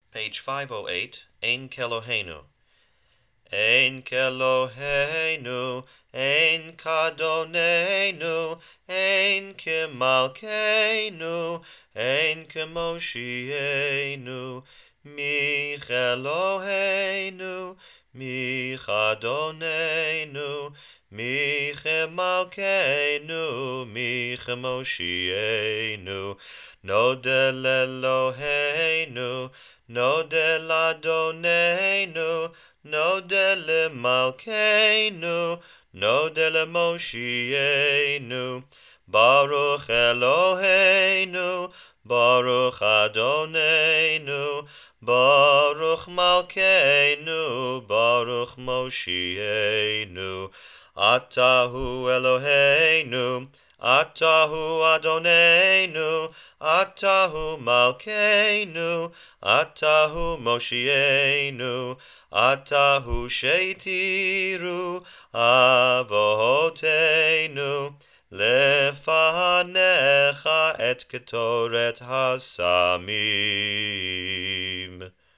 Page 508, Ein Kelohenu. Ein Kelohenu, Ein Kadonenu, Ein Kemalkeinu, Ein Kemoshienu, Mich Eloheinu, Mich Adonenu, Mich Emalkeinu, Mich Moshienu, Nodel Eloheinu, Nodel Adonenu, Nodel Malkeinu, Nodel Moshienu, Baruch Eloheinu, Baruch Adonenu, Baruch Malkeinu, Baruch Moshienu, Atahu Eloheinu, Atahu Adonenu, Atahu Malkeinu, Atahu Moshienu, Atahu Sheitiru Avotenu, Lefanecha et Ketoret Hasamim.